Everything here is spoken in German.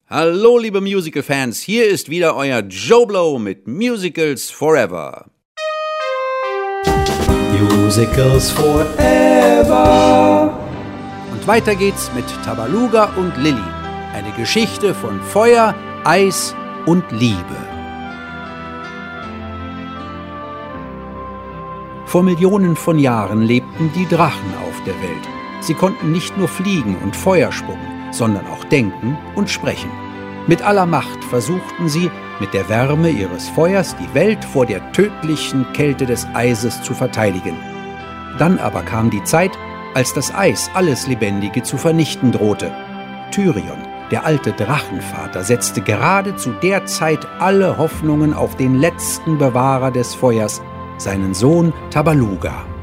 Hallo liebe Musical-Fans, hier ist wieder euer Joe Blow mit Musicals Forever. Musicals Forever. Und weiter geht's mit Tabaluga und Lilli. Eine Geschichte von Feuer, Eis und Liebe. Vor Millionen von Jahren lebten die Drachen auf der Welt. Sie konnten nicht nur fliegen und Feuer spucken, sondern auch denken und sprechen. Mit aller Macht versuchten sie, mit der Wärme ihres Feuers die Welt vor der tödlichen Kälte des Eises zu verteidigen. Dann aber kam die Zeit, als das Eis alles Lebendige zu vernichten drohte. Tyrion, der alte Drachenvater, setzte gerade zu der Zeit alle Hoffnungen auf den letzten Bewahrer des Feuers, seinen Sohn Tabaluga.